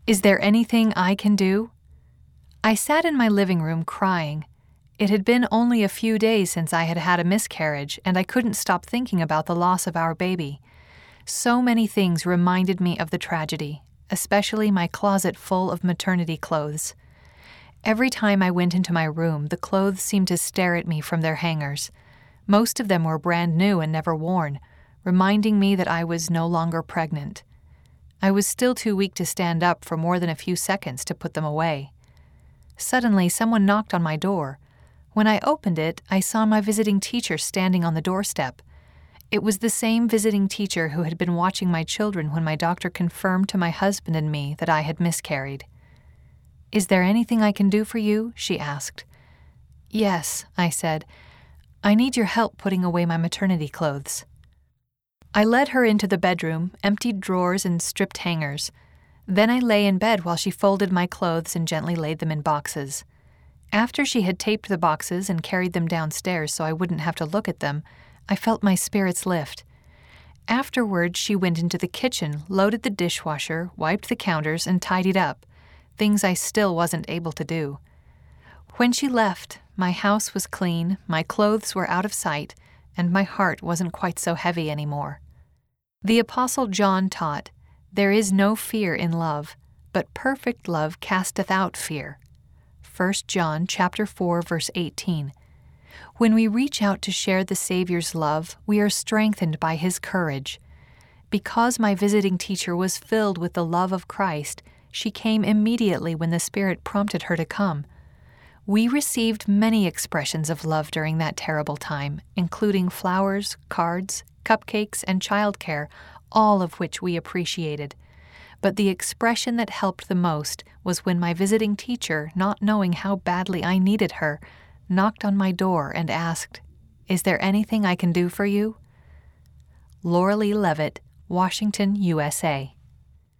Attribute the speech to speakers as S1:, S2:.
S1: Is there anything I can do? I sat in my living room crying. It had been only a few days since I had had a miscarriage, and I couldn't stop thinking about the loss of our baby. So many things reminded me of the tragedy, especially my closet full of maternity clothes. Every time I went into my room, the clothes seemed to stare at me from their hangers. Most of them were brand new and never worn, reminding me that I was no longer pregnant. I was still too weak to stand up for more than a few seconds to put them away. Suddenly, someone knocked on my door. When I opened it, I saw my visiting teacher standing on the doorstep. It was the same visiting teacher who had been watching my children when my doctor confirmed to my husband and me that I had miscarried. "Is there anything I can do for you?" she asked. "Yes," I said. "I need your help putting away my maternity clothes." I led her into the bedroom, emptied drawers and stripped hangers. Then I lay in bed while she folded my clothes and gently laid them in boxes. After she had taped the boxes and carried them downstairs so I wouldn't have to look at them, I felt my spirits lift. Afterwards, she went into the kitchen, loaded the dishwasher, wiped the counters, and tidied up, things I still wasn't able to do. When she left, my house was clean, my clothes were out of sight, and my heart wasn't quite so heavy anymore. The Apostle John taught, "There is no fear in love, but perfect love casteth out fear." 1 John chapter 4, verse 18. When we reach out to share the Savior's love, we are strengthened by his courage. Because my visiting teacher was filled with the love of Christ, she came immediately when the Spirit prompted her to come. We received many expressions of love during that terrible time, including flowers, cards, cupcakes, and childcare, all of which we appreciated. But the expression that helped the most was when my visiting teacher, not knowing how badly I needed her, knocked on my door and asked, "Is there anything I can do for you?" Laura Lee Levitt, Washington, USA.